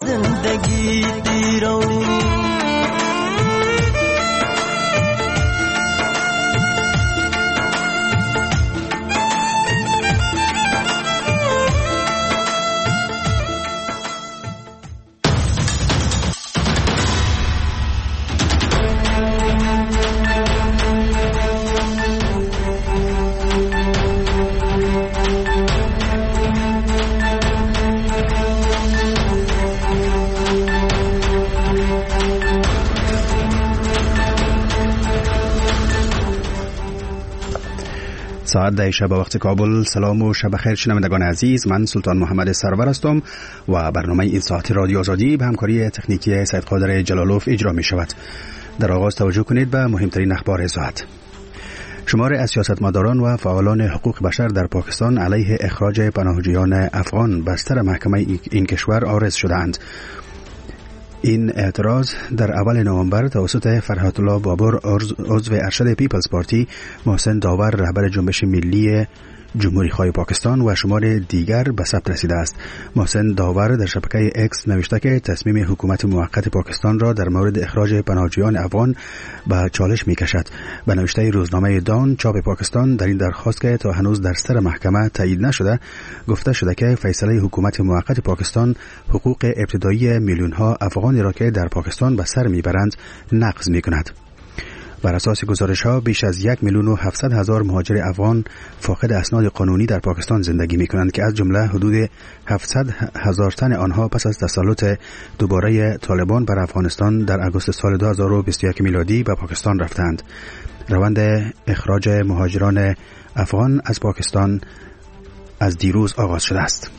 زندگی دیرانی ساعت 10 شب وقت کابل. سلام و شب خیر شنوندگان عزیز، من سلطان محمد سرور هستم و برنامه این ساعت رادیو آزادی به همکاری تکنیکی سید قادر جلالوف اجرا می شود. در آغاز توجه کنید به مهمترین اخبار ساعت. شمار از سیاستمداران و فعالان حقوق بشر در پاکستان علیه اخراج پناهجویان افغان بستر محکمه این کشور عارض شدند. این اعتراض در اول نوامبر توسط فرحات الله بابر عضو ارشد پیپلز پارتی، محسن داور رهبر جنبش ملی جمهوری خواه پاکستان و شمار دیگر به ثبت رسیده است. محسن داور در شبکه اکس نوشته که تصمیم حکومت موقت پاکستان را در مورد اخراج پناهجویان افغان به چالش می‌کشد. به نوشته روزنامه دان چاپ پاکستان در این درخواست که تا هنوز در سر محکمه تایید نشده، گفته شده که فیصله حکومت موقت پاکستان حقوق ابتدایی میلیون‌ها افغانی را که در پاکستان به سر میبرند نقض می‌کند. بر اساس گزارش‌ها بیش از 1,700,000 مهاجر افغان فاقد اسناد قانونی در پاکستان زندگی می‌کنند که از جمله حدود 700,000 تن آنها پس از تسلط دوباره طالبان بر افغانستان در آگوست سال 2021 میلادی به پاکستان رفتند. روند اخراج مهاجران افغان از پاکستان از دیروز آغاز شده است.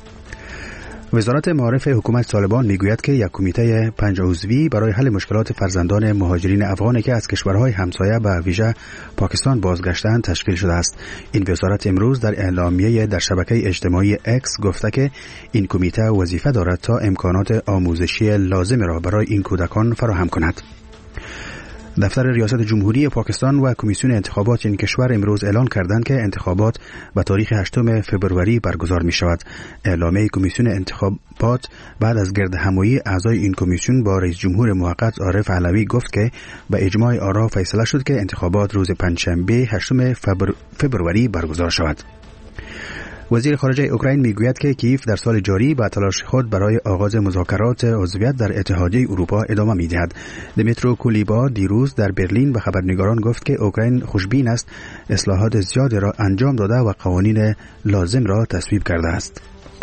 وزارت معارف حکومت طالبان میگوید که یک کمیته 5 عضوی برای حل مشکلات فرزندان مهاجرین افغانی که از کشورهای همسایه به ویژه پاکستان بازگشتند تشکیل شده است. این وزارت امروز در اعلامیه در شبکه اجتماعی اکس گفته که این کمیته وظیفه دارد تا امکانات آموزشی لازم را برای این کودکان فراهم کند. دفتر ریاست جمهوری پاکستان و کمیسیون انتخابات این کشور امروز اعلان کردند که انتخابات به تاریخ 8 فوریه برگزار می شود. اعلامیه کمیسیون انتخابات بعد از گردهمایی اعضای این کمیسیون با رئیس جمهور موقت عارف علوی گفت که به اجماع آرا فیصله شد که انتخابات روز پنجشنبه 8 فوریه برگزار شود. وزیر خارجه اوکراین میگوید که کیف در سال جاری با تلاش خود برای آغاز مذاکرات عضویت در اتحادیه اروپا ادامه می‌دهد. دمیترو کولیبا دیروز در برلین به خبرنگاران گفت که اوکراین خوشبین است اصلاحات زیادی را انجام داده و قوانین لازم را تصویب کرده است.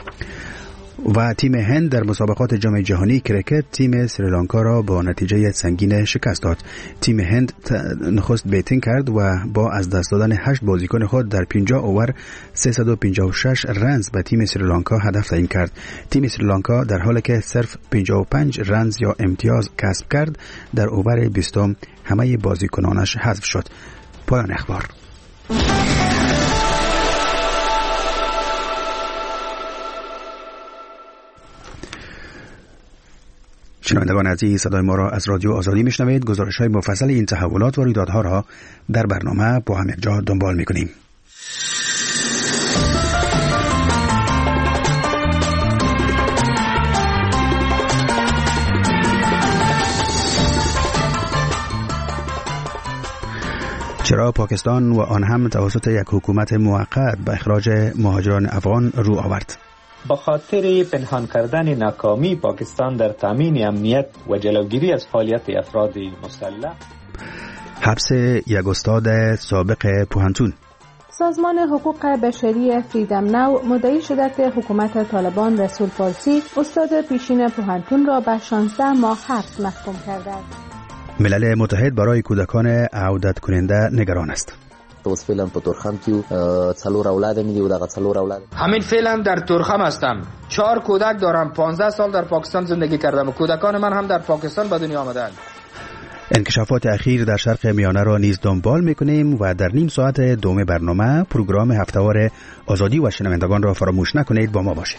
و تیم هند در مسابقات جام جهانی کرکت تیم سریلانکا را با نتیجه سنگین شکست داد. تیم هند نخست بیتینگ کرد و با از دست دادن 8 بازیکن خود در 50 اوور 356 رنز به تیم سریلانکا هدف تعیین کرد. تیم سریلانکا در حالی که صرف 55 رنز یا امتیاز کسب کرد در اوور 20 همه بازیکنانش حذف شد. پایان اخبار. شنوندگان عزیز، صدای ما را از رادیو آزادی میشنوید. گزارش‌های مفصل این تحولات و رویدادها را در برنامه با هم جا دنبال می‌کنیم. چرا پاکستان و آن هم توسط یک حکومت موقت به اخراج مهاجران افغان رو آورد؟ با خاطر پنهان کردن ناکامی پاکستان در تامین امنیت و جلوگیری از فعالیت افراد مسلح. حبس یک استاد سابق پوهنتون. سازمان حقوق بشری فریدم نو مدعی شده که حکومت طالبان رسول فارسی استاد پیشین پوهنتون را به 16 ماه حبس محکوم کرده است. ملل متحد برای کودکان عودت کننده نگران است. اوس فعلا په تورخم کې 4 اولاد مې دي او دغه 4 اولاد همین فعلا در تورخم هستم. 4 کودک دارم. 15 سال در پاکستان زندگی کردم و کودکان من هم در پاکستان به دنیا آمدند. انکشافات اخیر در شرق میانه را نیز دنبال میکنیم و در نیم ساعت دوم برنامه پروگرام هفته‌وار آزادی و شنوندگان را فراموش نکنید. با ما باشید.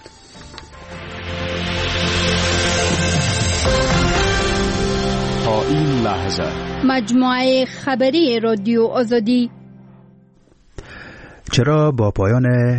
تا این لحظه مجموعه خبری رادیو آزادی. چرا با پایان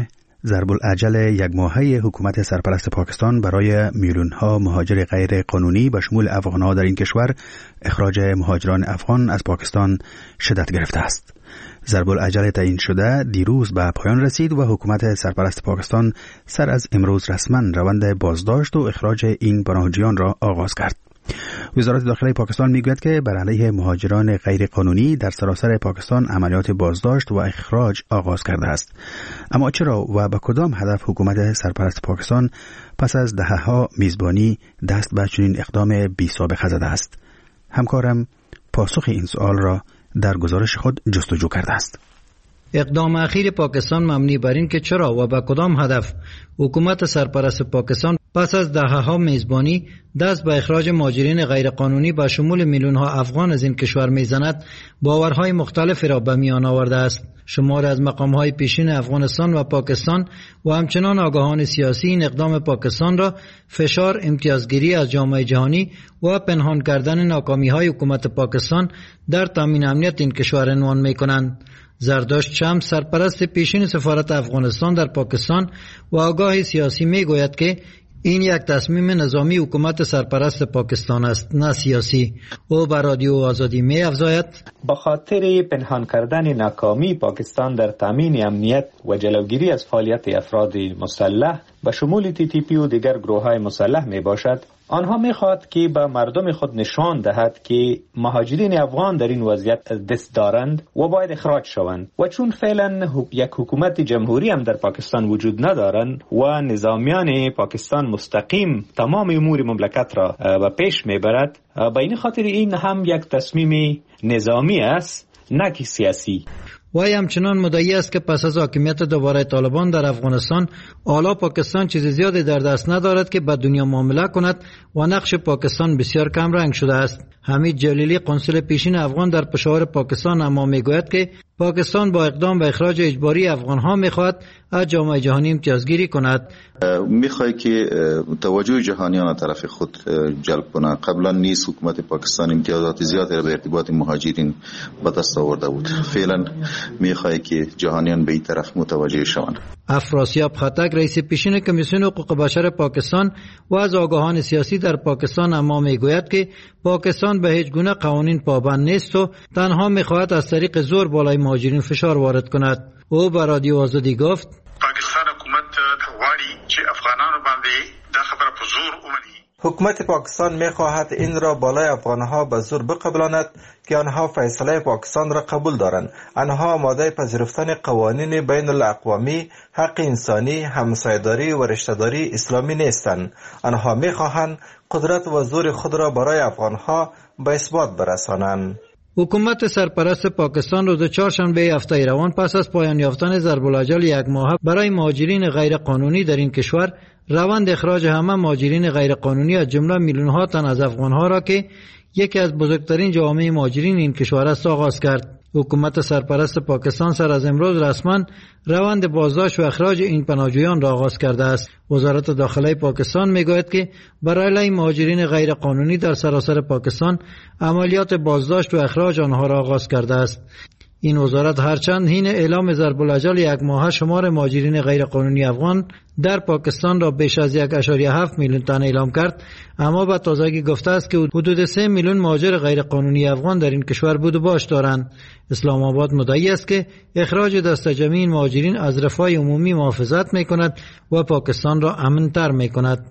ضرب العجل یک ماهه حکومت سرپرست پاکستان برای میلیون‌ها مهاجر غیر قانونی به شمول افغان‌ها در این کشور اخراج مهاجران افغان از پاکستان شدت گرفته است. ضرب العجل تعیین شده دیروز به پایان رسید و حکومت سرپرست پاکستان سر از امروز رسما روند بازداشت و اخراج این پناهجویان را آغاز کرد. وزارت داخلی پاکستان میگوید که بر علیه مهاجران غیر قانونی در سراسر پاکستان عملیات بازداشت و اخراج آغاز کرده است. اما چرا و به کدام هدف حکومت سرپرست پاکستان پس از دهه‌ها میزبانی دست به چنین اقدام بی سابقه زده است؟ همکارم پاسخ این سوال را در گزارش خود جستجو کرده است. اقدام اخیر پاکستان مبنی بر این که چرا و به کدام هدف حکومت سرپرست پاکستان پس از دهه‌ها میزبانی دست به اخراج مهاجرین غیرقانونی به شمول میلیون‌ها افغان از این کشور میزند، باورهای مختلفی را به میان آورده است. شمار از مقام‌های پیشین افغانستان و پاکستان و همچنان آگاهان سیاسی این اقدام پاکستان را فشار، امتیازگیری از جامعه جهانی و پنهان کردن ناکامی‌های حکومت پاکستان در تامین امنیت این کشور عنوان می‌کنند. زرداشت شمس، سرپرست پیشین سفارت افغانستان در پاکستان و آگاه سیاسی میگوید که این یک تصمیم نظامی حکومت سرپرست پاکستان است، نه سیاسی. او بر رادیو آزادی می افزاید: به خاطر پنهان کردن ناکامی پاکستان در تامین امنیت و جلوگیری از فعالیت افراد مسلح به شمول TTP و دیگر گروه‌های مسلح می باشد، آنها می‌خواهد که به مردم خود نشان دهد که مهاجرین افغان در این وضعیت دست دارند و باید اخراج شوند و چون فعلا یک حکومت جمهوری هم در پاکستان وجود ندارند و نظامیان پاکستان مستقیم تمام امور مملکت را به پیش میبرد، به این خاطر این هم یک تصمیم نظامی است نه که سیاسی. وی همچنان مدعی است که پس از حاکمیت دوباره طالبان در افغانستان حالا پاکستان چیز زیادی در دست ندارد که با دنیا معامله کند و نقش پاکستان بسیار کم رنگ شده است. حمید جلیلی، قنصل پیشین افغان در پشاور پاکستان، اما میگوید که پاکستان با اقدام به اخراج اجباری افغانها میخواهد از جامعه جهانی امتیازگیری کند. میخواد که توجه جهانیان طرف خود جلب کنه. قبلا نیست حکومت پاکستان امتیازات زیادی را به ارتباط مهاجرین به دست آورده بود. فعلا میخواد که جهانیان به این طرف متوجه شوند. افراسیاب خطک، رئیس پیشین کمیسیون حقوق بشر پاکستان و از آگاهان سیاسی در پاکستان، اما میگوید که پاکستان به هیچ گونه قوانین پابند نیست و تنها میخواهد از طریق زور بالای مهاجرین فشار وارد کند. او به رادیو آزادی گفت: پاکستان حکومت غواړي چې افغانانو باندې دا خبره په زور ومني. حکومت پاکستان میخواهد این را بالای افغانها به زور بقبلاند که آنها فیصله پاکستان را قبول دارند. آنها آماده پذیرفتن قوانین بین الاقوامی، حق انسانی، همسایه‌داری و رشته‌داری اسلامی نیستند. آنها میخواهند قدرت و زور خود را برای افغانها به اثبات برسانند. حکومت سرپرست پاکستان روز چهارشنبه هفته روان پس از پایان یافتن ضرب العجل یک ماهه برای مهاجرین غیر قانونی در این کشور، روند اخراج همه مهاجرین غیر قانونی از جمله میلیون‌ها تن از افغان‌ها را که یکی از بزرگترین جوامع مهاجرین این کشور است آغاز کرد. حکومت سرپرست پاکستان سر از امروز رسما روند بازداشت و اخراج این پناهجویان را آغاز کرده است. وزارت داخلی پاکستان میگوید که برای علیه مهاجرین غیر قانونی در سراسر پاکستان عملیات بازداشت و اخراج آنها را آغاز کرده است. این وزارت هرچند حین اعلام ضرب العجل یک ماهه شمار مهاجرین غیر قانونی افغان در پاکستان را بیش از 1.7 میلیون تن اعلام کرد، اما با تازگی گفته است که حدود 3 میلیون مهاجر غیر قانونی افغان در این کشور بود و باش دارند. اسلام آباد مدعی است که اخراج دسته جمعی مهاجرین از رفاه عمومی محافظت می‌کند و پاکستان را امن‌تر می‌کند.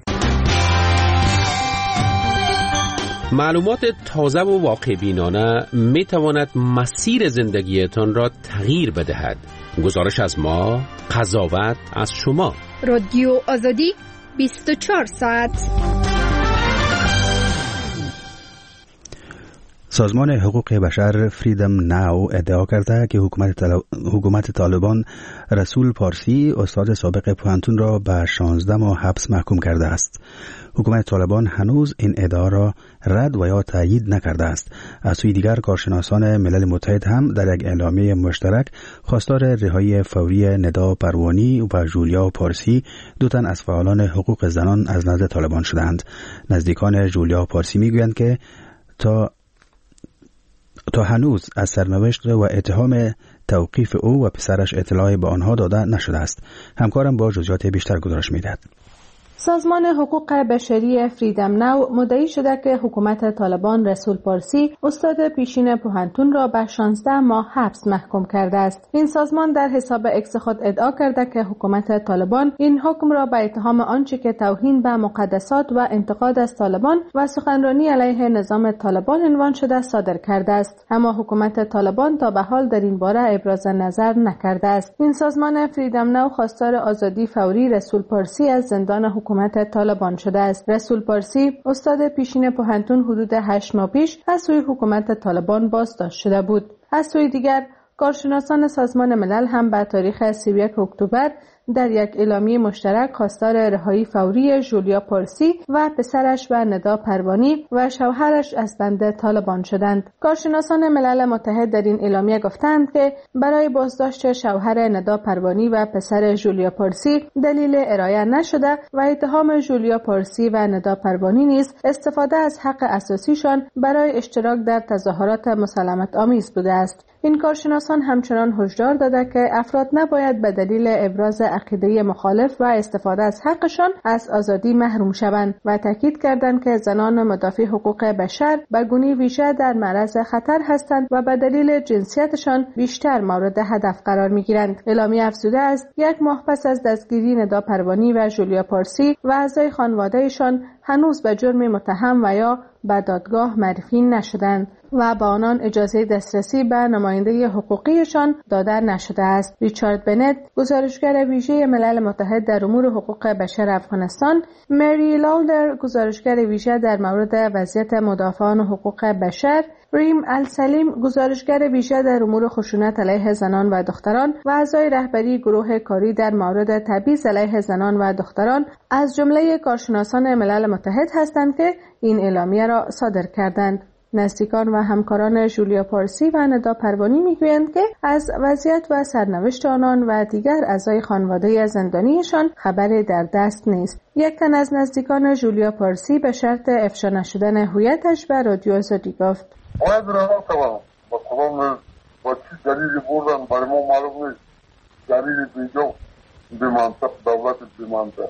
معلومات تازه و واقع بینانه می تواند مسیر زندگیتان را تغییر بدهد. گزارش از ما، قضاوت از شما. رادیو آزادی 24 ساعت. سازمان حقوق بشر فریدم ناو ادعا کرده که حکومت طالبان رسول پارسی، استاد سابق پوهنتون را به 16 ماه حبس محکوم کرده است. حکومت طالبان هنوز این ادعا را رد و یا تایید نکرده است. از سوی دیگر کارشناسان ملل متحد هم در یک اعلامیه مشترک خواستار رهایی فوری ندا پروانی و جولیا پارسی، دو تن از فعالان حقوق زنان از نزد طالبان شدند. نزدیکان جولیا پارسی میگویند که تا هنوز از سرنوشت و اتهام توقیف او و پسرش اطلاع به آنها داده نشده است. همکارم با جزئیات بیشتر گزارش می‌دهد. سازمان حقوق بشری فریدم نو مدعی شده که حکومت طالبان رسول پارسی استاد پیشین پوهنتون را به 16 ماه حبس محکوم کرده است. این سازمان در حساب اکس خود ادعا کرده که حکومت طالبان این حکم را به اتهام آنچه که توهین به مقدسات و انتقاد از طالبان و سخنرانی علیه نظام طالبان عنوان شده صادر کرده است. اما حکومت طالبان تا به حال در این باره ابراز نظر نکرده است. این سازمان فریدم نو خواستار آزادی فوری رسول پارسی از زندان حکومت طالبان شده است. رسول پارسی استاد پیشین پوهنتون حدود 8 ماه پیش از سوی حکومت طالبان بازداشت شده بود. از سوی دیگر کارشناسان سازمان ملل هم به تاریخ 31 اکتبر در یک اعلامیه مشترک خواستار رهایی فوری ژولیا پارسی و پسرش و ندا پروانی و شوهرش از بند طالبان شدند. کارشناسان ملل متحد در این اعلامیه گفتند که برای بازداشت شوهر ندا پروانی و پسر ژولیا پارسی دلیل ارائه نشده و اتهام ژولیا پارسی و ندا پروانی نیز استفاده از حق اساسیشان برای اشتراک در تظاهرات مسالمت آمیز بوده است. این کارشناسان همچنان هشدار داده که افراد نباید به دلیل ابراز عقیده مخالف و استفاده از حقشان از آزادی محروم شوند و تاکید کردند که زنان مدافع حقوق بشر به گونه ویژه در معرض خطر هستند و به دلیل جنسیتشان بیشتر مورد هدف قرار می‌گیرند. اعلامیه افزوده است 1 ماه پس از دستگیری ندا پروانی و ژولیا پارسی و اعضای خانواده‌شان هنوز به جرم متهم و یا به دادگاه معرفی نشدند و با آنان اجازه دسترسی به نماینده حقوقیشان داده نشده است. ریچارد بنت، گزارشگر ویژه ملل متحد در امور حقوق بشر افغانستان، مری لاولر، گزارشگر ویژه در مورد وضعیت مدافعان حقوق بشر، ریم السلیم، گزارشگر ویژه در امور خشونت علیه زنان و دختران و اعضای رهبری گروه کاری در مورد تبعیض علیه زنان و دختران از جمله کارشناسان ملل متحد هستند که این اعلامیه را صادر کردند. نزدیکان و همکاران ژولیا پارسی و ندا پروانی میگویند که از وضعیت و سرنوشت آنان و دیگر اعضای خانواده زندانیشان خبری در دست نیست. یک تن از نزدیکان ژولیا پارسی به شرط افشا نشدن هویتش به رادیو آزادی گفت: باید رها کنم با کدام با چی دلیلی بردن برای ما معلوم نیست. دلیلی بیجا به منطق دولت به منطق.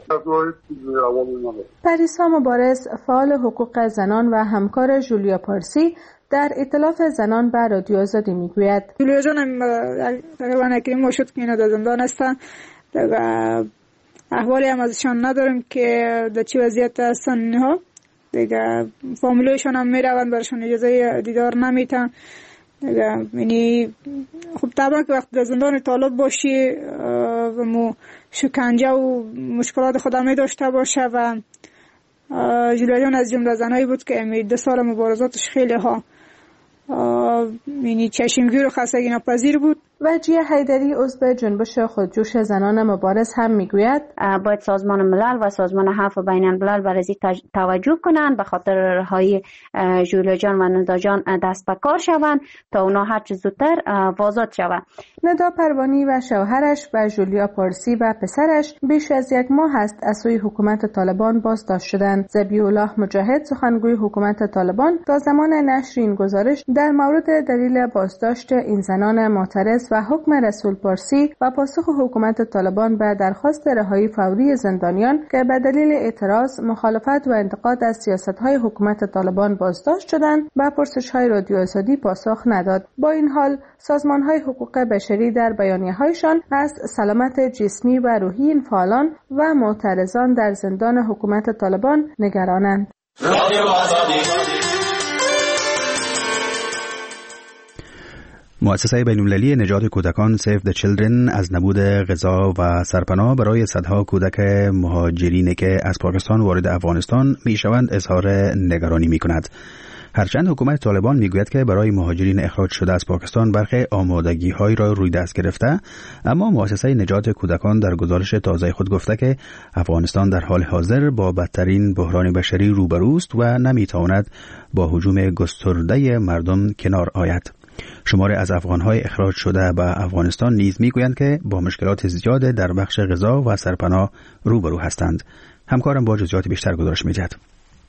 پریسا مبارز، فعال حقوق زنان و همکار ژولیا پارسی، در ائتلاف زنان به رادیو آزادی میگوید: ژولیا جان تقریبا یک ماه شد که اینا در زندان هستن. احوالی هم ازشان نداریم که در چه وضعیت هستن اینها. دیگه فامیلایشان هم میروند، برشون اجازه دیدار نمیتن. یعنی خب طبعا که وقت در زندان طالب باشی و مو شکنجه و مشکلات خود می داشته باشه و ژولیا جان از جمله زنایی بود که 2 سال مبارزاتش خیلی ها یعنی چشمگیر و خستگی ناپذیر بود. وجیه حیدری، عضو جنبش خودجوش زنان مبارز، هم میگوید باید سازمان ملل و سازمان عفو بین الملل برای توجه کنند، به خاطر رهایی ژولیا جان و ندا جان دست به کار شوند تا اونا هر چه زودتر آزاد شوند. ندا پروانی و شوهرش و ژولیا پارسی و پسرش بیش از 1 ماه است از سوی حکومت طالبان بازداشت شدند. ذبیح الله مجاهد، سخنگوی حکومت طالبان، تا زمان نشر این گزارش در مورد دلیل بازداشت این زنان معترض و حکم رسول پارسی و پاسخ حکومت طالبان به درخواست رهایی فوری زندانیان که به دلیل اعتراض، مخالفت و انتقاد از سیاست‌های حکومت طالبان بازداشت شدند، به پرسش‌های رادیو آزادی پاسخ نداد. با این حال سازمان‌های حقوق بشری در بیانیه‌هایشان از سلامت جسمی و روحی این فعالان و معترضان در زندان حکومت طالبان نگرانند. مؤسسه بین‌المللی نجات کودکان سیو د چیلدرن از نبود غذا و سرپناه برای صدها کودک مهاجرینی که از پاکستان وارد افغانستان میشوند اظهار نگرانی میکند. هرچند حکومت طالبان میگوید که برای مهاجرین اخراج شده از پاکستان برخی آمادگی‌هایی را روی دست گرفته، اما مؤسسه نجات کودکان در گزارش تازه خود گفته که افغانستان در حال حاضر با بدترین بحران بشری روبروست و نمیتواند با هجوم گسترده مردم کنار آید. شماری از افغان‌های اخراج شده به افغانستان نیز میگویند که با مشکلات زیاد در بخش غذا و سرپناه روبرو هستند. همکارم با جزئیات بیشتر گزارش می‌دهد.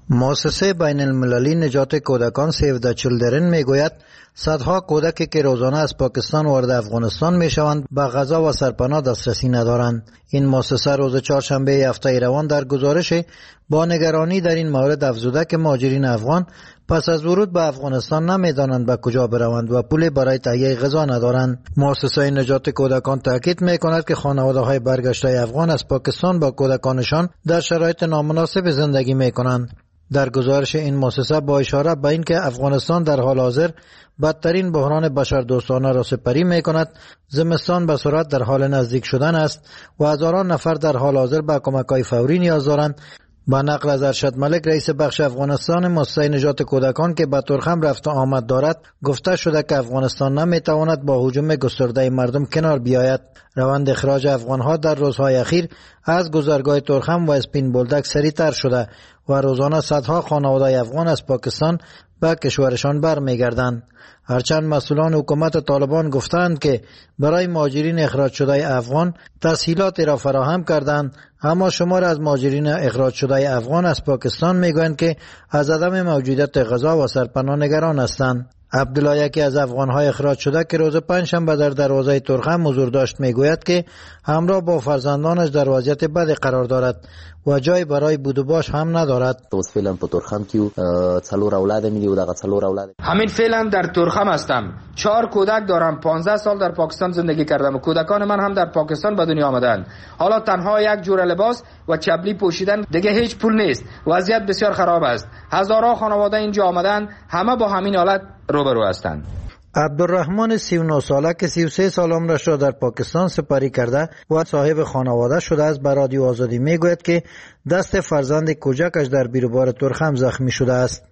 مؤسسه بین المللی نجات کودکان سیو د چیلدرن میگوید صدها کودکی که روزانه از پاکستان وارد افغانستان میشوند به غذا و سرپناه دسترسی ندارند. این مؤسسه روز چهارشنبه هفته روان در گزارش با نگرانی در این مورد افزوده که مهاجرین افغان پس از ورود به افغانستان نمیدانند به کجا بروند و پولی برای تهیه غذا ندارند. مؤسسه نجات کودکان تاکید میکند که خانواده‌های برگشته افغان از پاکستان با کودکانشان در شرایط نامناسب زندگی میکنند. در گزارش این مؤسسه با اشاره به اینکه افغانستان در حال حاضر بدترین بحران بشردوستانه را سپری میکند، زمستان به سرعت در حال نزدیک شدن است و هزاران نفر در حال حاضر به کمک‌های فوری نیاز دارند. با نقل از ارشد ملک رئیس بخش افغانستان مؤسسه نجات کودکان که به تورخم رفت و آمد دارد، گفته شده که افغانستان نمیتواند با هجوم گسترده مردم کنار بیاید. روند اخراج افغانها در روزهای اخیر از گذرگاه تورخم و اسپین بولدک سریعتر شده و روزانه صدها خانواده افغان از پاکستان به کشورشان برمیگردند. هرچند مسئولان حکومت طالبان گفتند که برای مهاجرین اخراج شده افغان تسهیلاتی را فراهم کردند، اما شمار از مهاجرین اخراج شده افغان از پاکستان میگویند که از عدم موجودیت غذا و سرپناه نگران هستند. عبدالله، یکی از افغانهای اخراج شده که روز پنجشنبه در دروازه تورخم حضور داشت، میگوید که همراه با فرزندانش در وضعیت بدی قرار دارد و جای برای بود و باش هم ندارد. فعلا په تورخم کې څلور اولاد مې دي او دغه څلور اولاد همین فعلا در تورخم هستم. 4 کودک دارم. 15 سال در پاکستان زندگی کردم و کودکان من هم در پاکستان به دنیا آمدند. حالا تنها یک جور لباس و چپلی پوشیدن، دیگه هیچ پول نیست. وضعیت بسیار خراب است. هزارها خانواده اینجا آمدند، همه با همین حالت روبرو هستند. عبدالرحمن 39 ساله که 33 سال عمرش را در پاکستان سپری کرده و صاحب خانواده شده است به رادیو آزادی میگوید که دست فرزند کوچکش در بیروبار تورخم زخمی شده است.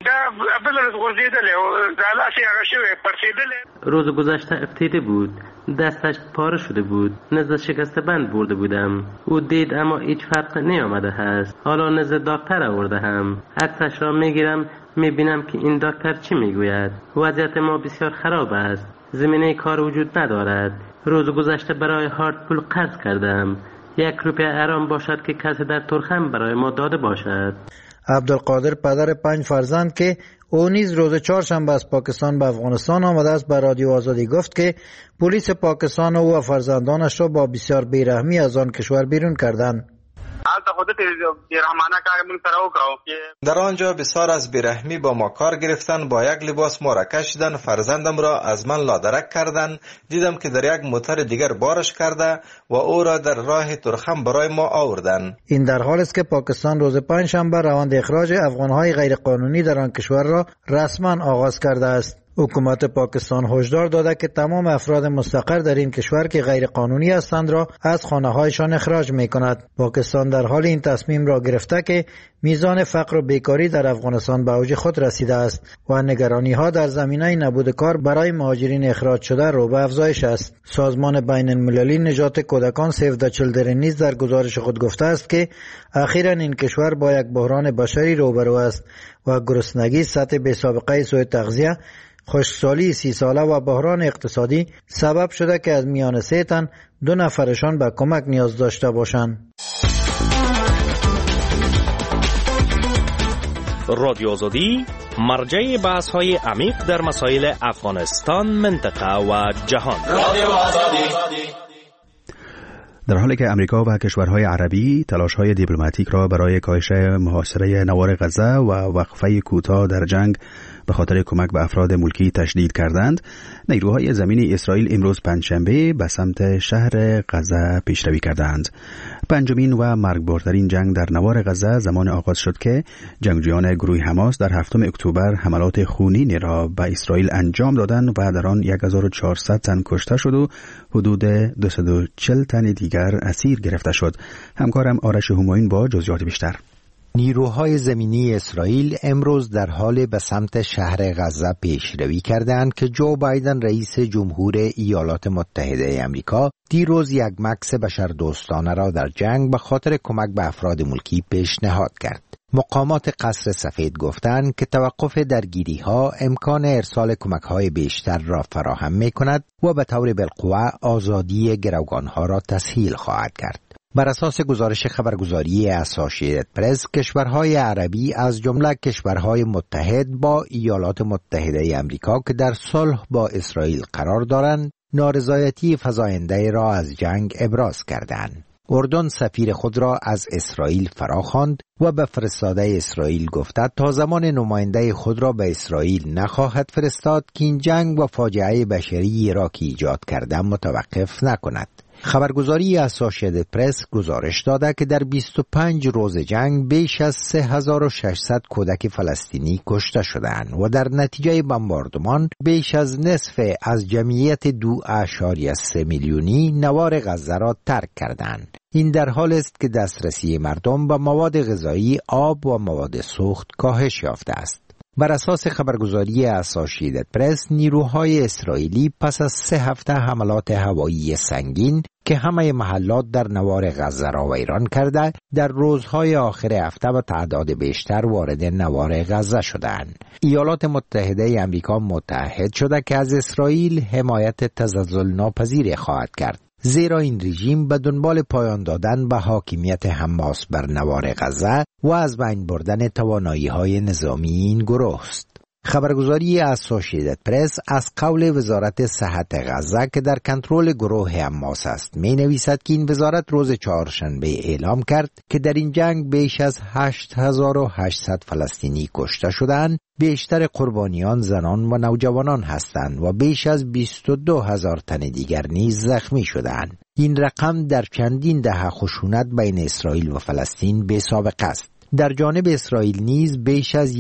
روز گذشته افتیده بود، دستش پاره شده بود، نزد شکسته بند برده بودم. او دید اما هیچ فرق نیامده است. حالا نزد دکتر آورده هم. عکسش را میگیرم، میبینم که این دکتر چی میگوید. وضعیت ما بسیار خراب است. زمینه کار وجود ندارد. روز گذشته برای هارد پول قرض کردم. 1 روپیه ارام باشد که کسی در تورخم برای ما داده باشد. عبدالقادر پدر 5 فرزند که او نیز روز چهارشنبه از پاکستان به افغانستان آمده است به رادیو آزادی گفت که پلیس پاکستان او و فرزندانش را با بسیار بیرحمی از آن کشور بیرون کردند. در آنجا بسیار از بیرحمی با ما کار گرفتن، با یک لباس ما را کشیدن، فرزندم را از من لادرک کردن. دیدم که در یک موتر دیگر بارش کرده و او را در راه تورخم برای ما آوردن. این در حال است که پاکستان روز پنجشنبه روند اخراج افغانهای غیرقانونی در آن کشور را رسما آغاز کرده است. حکومت پاکستان هشدار داده که تمام افراد مستقر در این کشور که غیر قانونی هستند را از خانه‌هایشان اخراج می‌کند. پاکستان در حال این تصمیم را گرفته که میزان فقر و بیکاری در افغانستان به اوج خود رسیده است و نگرانی‌ها در زمینه نبود کار برای مهاجرین اخراج شده رو به افزایش است. سازمان بین المللی نجات کودکان سیو د چیلدرن نیز در گزارش خود گفته است که اخیراً این کشور با یک بحران بشری روبرو است و گرسنگی، سطح بی‌سابقه سوء تغذیه، خشکسالی 30 ساله و بحران اقتصادی سبب شده که از میان 3 تن 2 نفرشان به کمک نیاز داشته باشند. رادیو آزادی مرجع بحث‌های عمیق در مسائل افغانستان، منطقه و جهان. رادیو آزادی. در حالی که امریکا و کشورهای عربی تلاش‌های دیپلماتیک را برای کاهش محاصره نوار غزه و وقفه کوتاه در جنگ به خاطر کمک به افراد ملکی تشدید کردند، نیروهای زمینی اسرائیل امروز پنجشنبه به سمت شهر غزه پیشروی کردند. پنجمین و مرگبارترین جنگ در نوار غزه زمان آغاز شد که جنگجویان گروه حماس در 7 اکتبر حملات خونینی را به اسرائیل انجام دادند و در آن 1400 تن کشته شد و حدود 240 تن دیگر اسیر گرفته شد. همکارم آرش همایون با جزئیات بیشتر. نیروهای زمینی اسرائیل امروز در حال به سمت شهر غزه پیشروی کردند که جو بایدن رئیس جمهور ایالات متحده آمریکا دیروز یک مکث بشردوستانه را در جنگ به خاطر کمک به افراد ملکی پیشنهاد کرد. مقامات قصر سفید گفتند که توقف درگیری‌ها امکان ارسال کمک‌های بیشتر را فراهم می‌کند و به طور بالقوه آزادی گروگان‌ها را تسهیل خواهد کرد. بر اساس گزارش خبرگزاری اسوسییتد پرس، کشورهای عربی از جمله کشورهای متحد با ایالات متحده آمریکا که در صلح با اسرائیل قرار دارند، نارضایتی فزاینده را از جنگ ابراز کردند. اردن سفیر خود را از اسرائیل فراخواند و به فرستاده اسرائیل گفته تا زمان نماینده خود را به اسرائیل نخواهد فرستاد که این جنگ و فاجعه بشری را که ایجاد کرده متوقف نکند. خبرگزاری اسوسییتد پرس گزارش داده که در 25 روز جنگ بیش از 3600 کودک فلسطینی کشته شدند و در نتیجه بمباردمان بیش از نصف از جمعیت 2.3 میلیونی نوار غزه را ترک کردند. این در حال است که دسترسی مردم به مواد غذایی، آب و مواد سوخت کاهش یافته است. بر اساس خبرگزاری اسوسییتد پرس، نیروهای اسرائیلی پس از 3 هفته حملات هوایی سنگین که همه محلات در نوار غزه را ویران کرده، در روزهای آخر هفته به تعداد بیشتر وارد نوار غزه شدند. ایالات متحده آمریکا متعهد شده که از اسرائیل حمایت تزلزل ناپذیر خواهد کرد، زیرا این رژیم به دنبال پایان دادن به حاکمیت حماس بر نوار غزه و از بین بردن توانایی‌های نظامی این گروه است. خبرگزاری اسوسییتد پرس از قول وزارت صحت غزه که در کنترل گروه حماس است می نویسد که این وزارت روز چهارشنبه اعلام کرد که در این جنگ بیش از 8800 فلسطینی کشته شدند. بیشتر قربانیان زنان و نوجوانان هستند و بیش از 22000 تن دیگر نیز زخمی شدند. این رقم در چندین دهه خشونت بین اسرائیل و فلسطین بی سابقه است. در جانب اسرائیل نیز بیش از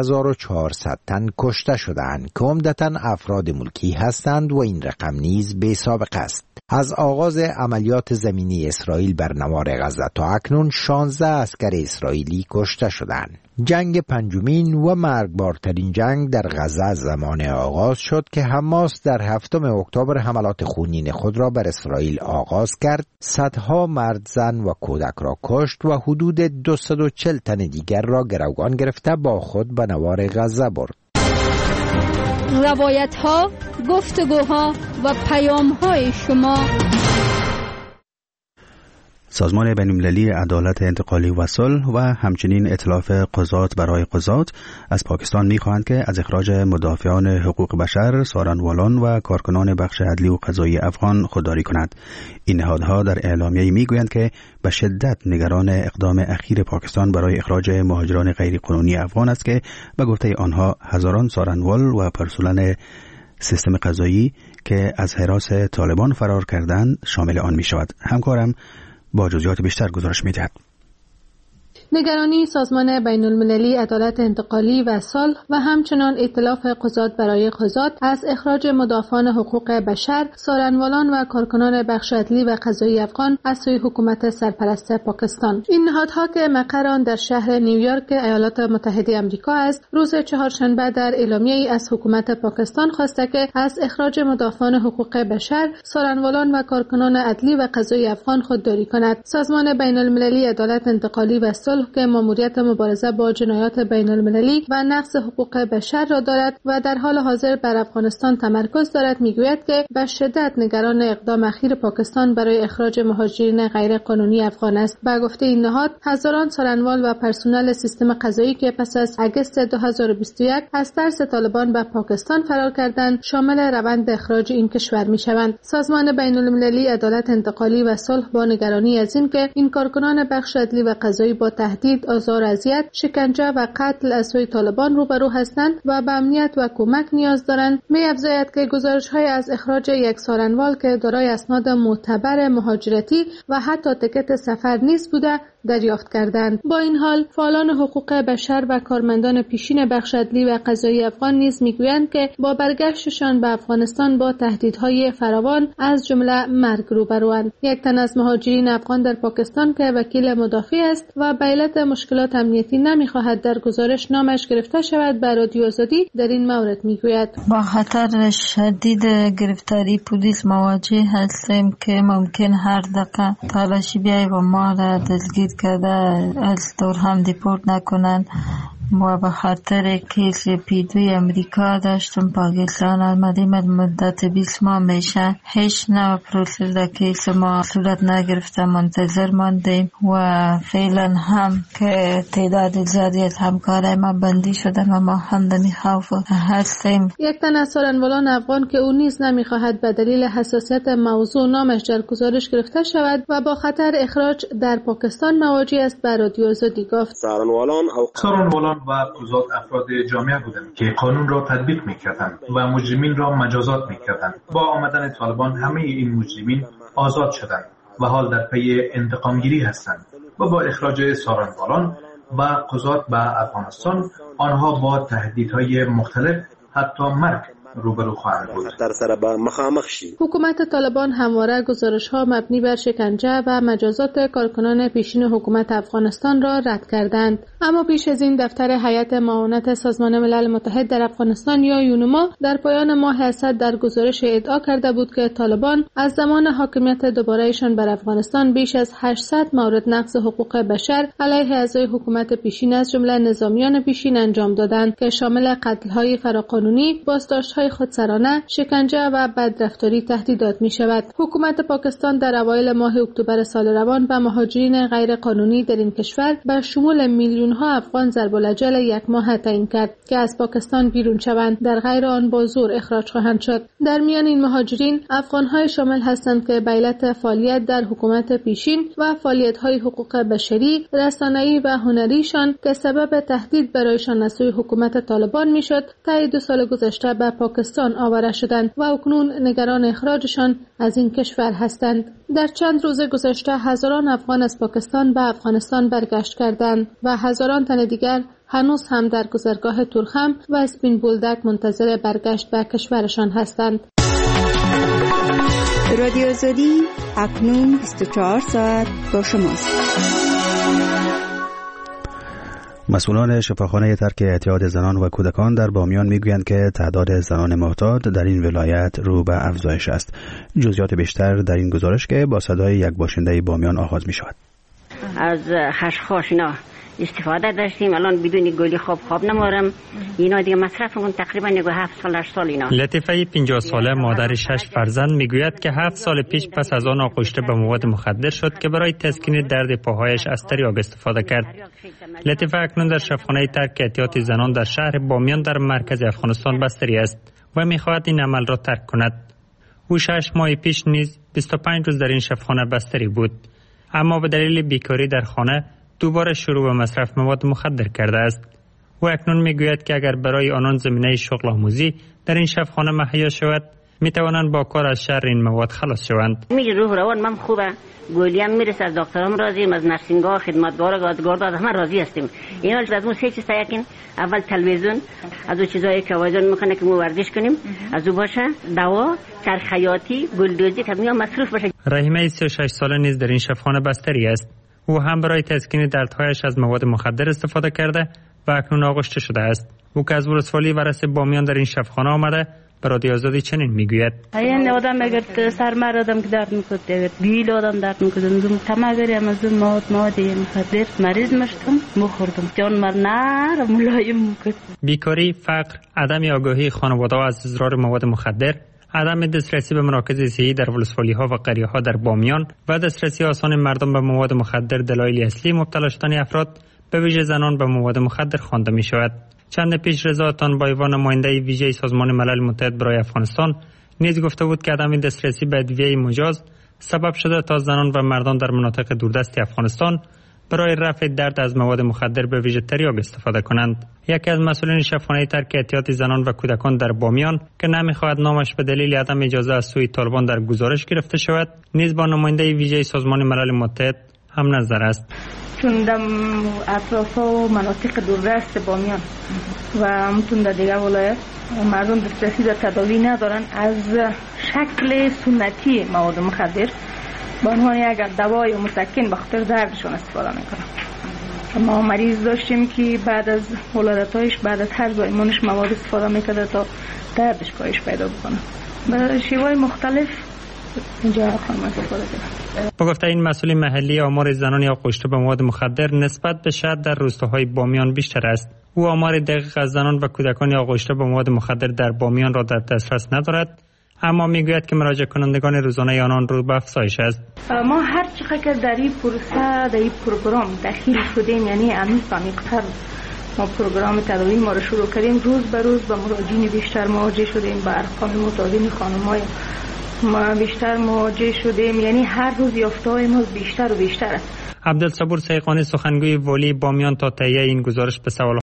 1400 تن کشته شدند که عمدتاً افراد ملکی هستند و این رقم نیز بی سابقه است. از آغاز عملیات زمینی اسرائیل بر نوار غزه تا اکنون 16 عسکر اسرائیلی کشته شدند. جنگ پنجمین و مرگبارترین جنگ در غزه زمان آغاز شد که حماس در 7 اکتبر حملات خونین خود را بر اسرائیل آغاز کرد، صدها مرد، زن و کودک را کشت و حدود 240 تن دیگر را گروگان گرفته با خود به نوار غزه برد. روایت‌ها، گفتگوها و پیام‌های شما. سازمان بین‌المللی عدالت انتقالی و صلح و همچنین ائتلاف قضات برای قضات از پاکستان می‌خواهند که از اخراج مدافعان حقوق بشر، سارنوالان و کارکنان بخش عدلی و قضایی افغان خودداری کند. این نهادها در اعلامیه‌ای می‌گویند که به شدت نگران اقدام اخیر پاکستان برای اخراج مهاجران غیرقانونی افغان است که به گفته آنها هزاران سارنوال و پرسنل سیستم قضایی که از حراس طالبان فرار کردند شامل آن می‌شود. همکارم با جزئیات بیشتر گزارش می‌دهد. نگرانی سازمان بین‌المللی عدالت انتقالی و صلح و همچنان ائتلاف قضات برای قضات از اخراج مدافعان حقوق بشر، سارنوالان و کارکنان بخش عدلی و قضایی افغان از سوی حکومت سرپرست پاکستان. این نهادها که مقر آن در شهر نیویورک ایالات متحده آمریکا است، روز چهارشنبه در اعلامیه‌ای از حکومت پاکستان خواسته که از اخراج مدافعان حقوق بشر، سارنوالان و کارکنان عدلی و قضایی افغان خودداری کند. سازمان بین‌المللی عدالت انتقالی و صلح که ماموریت مبارزه با جنایات بین‌المللی و نقض حقوق بشر را دارد و در حال حاضر بر افغانستان تمرکز دارد، میگوید که به شدت نگران اقدام اخیر پاکستان برای اخراج مهاجرین غیرقانونی افغان است. به گفته این نهاد، هزاران سارنوال و پرسنل سیستم قضایی که پس از اگست 2021 از ترس طالبان به پاکستان فرار کردند، شامل روند اخراج این کشور میشوند. سازمان بین‌المللی عدالت انتقالی و صلح با نگرانی از این که این کارکنان بخش عدلی و قضایی با تهدید، آزار، اذیت، شکنجه و قتل از سوی طالبان روبرو هستند و به امنیت و کمک نیاز دارند. می‌افزاید که گزارش‌های از اخراج یک سارنوال که دارای اسناد معتبر مهاجرتی و حتی تکت سفر نیز بوده دریافت کردند. با این حال، فعالان حقوق بشر و کارمندان پیشین بخش عدلی و قضایی افغان نیز می‌گویند که با برگشتشان به افغانستان با تهدیدهای فراوان از جمله مرگ روبروند. یک تن از مهاجرین افغان در پاکستان که وکیل مدافع است و به علت مشکلات امنیتی نمی‌خواهد در گزارش نامش گرفته شود، به رادیو آزادی در این مورد می‌گوید: با خطر شدید گرفتاری پلیس مواجه هستیم که ممکن هر دقیقه تلاشی بیاید و ما را دستگیر کرده از دور هم دیپورت نکنند و به خاطر کیس پیدوی امریکا داشتم پاکستان آمدیم مدت 20 ماه میشه هیچ نوع پروسس در کیس ما صورت نگرفته، منتظر ماندیم و فعلا هم که تعداد زیادی از همکارای ما بندی شدن و ما هم دمی خوف هستیم. یک تن از سارنوالان افغان که او نیز نمیخواهد به دلیل حساسیت موضوع نامش در گزارش گرفته شود و با خطر اخراج در پاکستان مواجه است به رادیو آزادی گفت. سارنوالان و قضات افراد جامعه بودند که قانون را تطبیق میکردند و مجرمین را مجازات میکردند. با آمدن طالبان همه این مجرمین آزاد شدند و حال در پی انتقامگیری هستند و با اخراج سارنوالان و قضات به افغانستان آنها با تهدیدهای مختلف حتی مرگ روبرو خواهند بود. حکومت طالبان همواره گزارش‌ها مبنی بر شکنجه و مجازات کارکنان پیشین حکومت افغانستان را رد کردند. اما پیش از این دفتر هیئت معاونت سازمان ملل متحد در افغانستان یا یونما در پایان ماه اسد در گزارش ادعا کرده بود که طالبان از زمان حاکمیت دوباره‌شان بر افغانستان بیش از 800 مورد نقض حقوق بشر علیه اعضای حکومت پیشین از جمله نظامیان پیشین انجام دادند که شامل قتل‌های فراقانونی، بازداشت‌های خودسرانه، شکنجه و بدرفتاری تهدیدات می شود. حکومت پاکستان در اوایل ماه اکتبر سال روان به مهاجرین غیر قانونی در این کشور به شمول میلیون‌ها افغان ضرب الاجل یک ماه تعیین کرد که از پاکستان بیرون شوند، در غیر آن با زور اخراج خواهند شد. در میان این مهاجرین افغان‌های شامل هستند که به علت فعالیت در حکومت پیشین و فعالیت‌های حقوق بشری، رسانه‌ای و هنریشان که سبب تهدید برایشان از سوی حکومت طالبان میشد، طی 2 سال گذشته به پاکستان آواره شدند و اکنون نگران اخراجشان از این کشور هستند. در چند روز گذشته هزاران افغان از پاکستان به افغانستان برگشت کردند و هزاران تن دیگر هنوز هم در گذرگاه تورخم و اسپین بولدک منتظر برگشت به کشورشان هستند. رادیو آزادی اکنون 24 ساعت با شماست. مسئولان شفاخانه ترک اعتیاد زنان و کودکان در بامیان میگویند که تعداد زنان معتاد در این ولایت رو به افزایش است. جزئیات بیشتر در این گزارش که با صدای یک باشنده بامیان آغاز می شود. از خشخاش اینا استفاده داشتیم، الان بدون گلی خواب نمارم، اینا دیگه مصرفمون تقریبا 7 سال 8 سال اینا. لطیفه 50 ساله مادر 6 فرزند میگوید که 7 سال پیش پس از آن آغشته به مواد مخدر شد که برای تسکین درد پاهایش از تریاک استفاده کرد. لطیفه اکنون در شفاخانه ترک اعتیاد زنان در شهر بامیان در مرکز افغانستان بستری است و میخواهد این عمل را ترک کند. او 6 ماه پیش نیز 25 روز در این شفاخانه بستری بود، اما به دلیل بیکاری در خانه دوباره شروع به مصرف مواد مخدر کرده است. او اکنون میگوید که اگر برای آنان زمینه شغل آموزی در این شفاخانه مهیا شود، میتوانند با کار از شر این مواد خلاص شوند. میگه روح روان من خوبه، گولیم میرسه، از دکترام راضیم، از نرسینگاه خدمتگار گارداد همه راضی هستیم. اینا از اون 3 چیز تاکین، اول تلویزیون، از اون چیزایی که وایزن میکنه که ما ورزش کنیم، از اون باشه دوا، چرخیاتی، گلدوزی که میام مصرف بشه. رحیمه 36 ساله نیز در این شفاخانه بستری است. او هم برای تسکین دردهایش از مواد مخدر استفاده کرده و اکنون آغشته شده است. او که از ولسوالی ورس بامیان در این شفاخانه آمده به رادیو آزادی چنین میگوید: این آدم اگر سرمر آدم که درد میکنه، بیل آدم درد میکنه، من تماگریم از مواد مخدر مریض میشدم، میخوردم، جان من نرم ملایم میکرد. بیکاری، فقر، عدم آگاهی خانواده از اضرار مواد مخدر، عدم دسترسی به مراکز صحی در ولسوالی‌ها و قریه‌ها در بامیان و دسترسی آسان مردم به مواد مخدر دلایل اصلی مبتلا شدن افراد به ویژه زنان به مواد مخدر خوانده می‌شود. چند پیش رضا طانبایوان نماینده ویژه سازمان ملل متحد برای افغانستان نیز گفته بود که عدم دسترسی به ادویه مجاز سبب شده تا زنان و مردان در مناطق دوردست افغانستان برای رفع درد از مواد مخدر به ویژه تریاک استفاده کنند. یکی از مسئولین شفاخانه ترک اعتیاد زنان و کودکان در بامیان که نمیخواهد نامش به دلیل عدم اجازه از سوی طالبان در گزارش گرفته شود، نیز با نماینده ویژه سازمان ملل متحد هم نظر است. چون در اطراف و مناطق دوردست بامیان و همتون در دیگر ولایت مردم دسترسی در تداوی ندارن، از شکل سنتی مواد مخدر به عنوان یک دوای مسکن به خاطر دردشون استفاده میکنن. ما مریض داشتیم که بعد از ولادتایش، بعد از هر زایمانش مواد استفاده میکرده تا دردش کاهش پیدا بکنه. به شیوهای مختلف اینجا خانم استفاده کردن. با گفته این مسئول محلی، آمار زنان یا کشته به مواد مخدر نسبت به شهر در روستاهای بامیان بیشتر است. او آمار دقیق از زنان و کودکان یا کشته به مواد مخدر در بامیان را در دسترس ندارد، اما میگوید که مراجعه کنندگان روزانه آنان رو به افزایش است. ما هر چقدر در این پروسه در این پروگرام داخل شدیم، یعنی عمیق‌تر ما پروگرام تداوی ما رو شروع کردیم، روز به روز با مراجعین بیشتر مواجه شدیم، با ارقام متعادل خانم‌های ما بیشتر مواجه شدیم، یعنی هر روز یافته‌های ما بیشتر و بیشتر است. عبدالصبور سیقانی، سخنگوی والی بامیان، تا تهیه این گزارش به سوال